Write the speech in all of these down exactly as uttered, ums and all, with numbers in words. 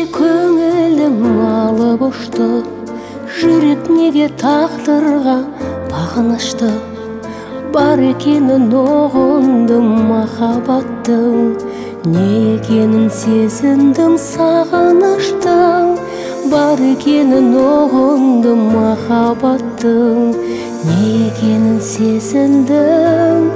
көңілім алып ұшты, жүрек неге тағдырға бағынышты. Бар екенін ұғындым махаббаттың, не екенін сезіндім сағыныштың. Бар екенін ұғындым махаббаттың, не екенін сезіндім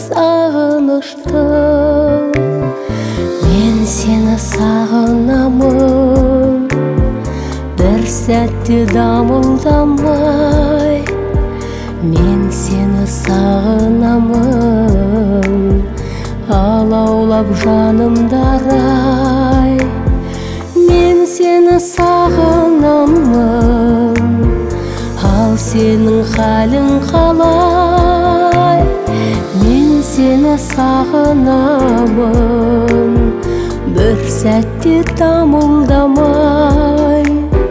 сағыныштың. Мен сені сағынамын, бір сәтте дамылдамай. Мен сені сағынамын, алаулап жанымда арай. Мен сені сағынамын, ал сенің халің қалай? Мен сені сағынамын, бір сәтте дамылдамай.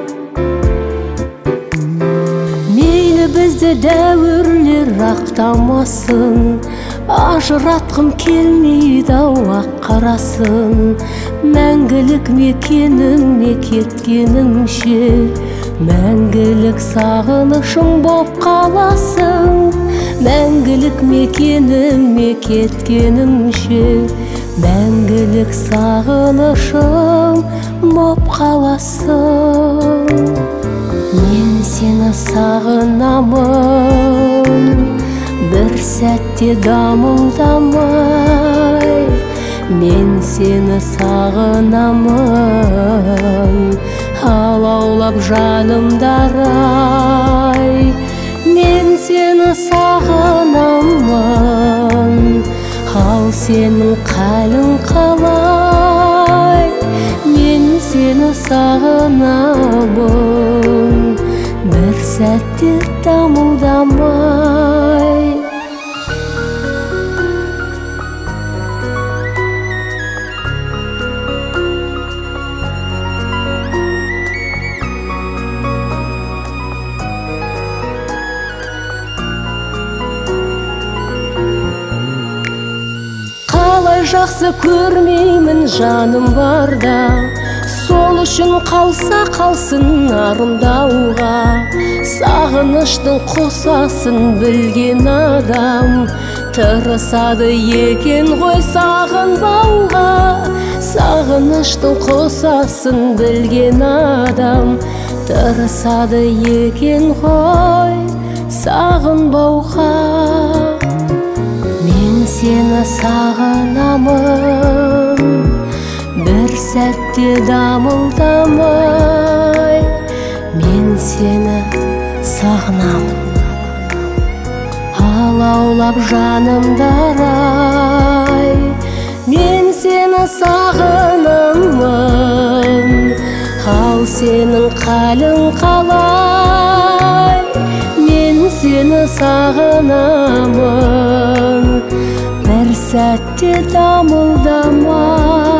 Мейлі бізді дәуірлер ақтамасын, ажыратқым келмейді ау ақ қарасын. Мәңгілік мекенім ме кеткеніңше, мәңгілік сағынышым боп қаласың. Мәңгілік мекенім ме кеткеніңше, мәңгілік сағынышым боп қаласың. Мен сені сағынамын, бір сәтте дамылдамай. Мен сені сағынамын, алаулап жанымда арай. Мен сені сағынамын, ал сенің қалың қалай? Мен сені сағынамын, бір сәтте дамылдамай. Қалай жақсы көрмеймін жаным барда, сол үшін қалса қалсын арымдауға. Сағыныштың қосасын білген адам, тырысады екен ғой сағынбауға. Сағыныштың қосасын білген адам, тырысады екен ғой сағынбауға. Мен сені сағынамын, бір сәтте дамылдамай. Мен сені сағынамын, алаулап жанымда арай. Мен сені сағынамын, ал сенің қалың қалай? Мен сені сағынамын, бір сәтте дамылдамай.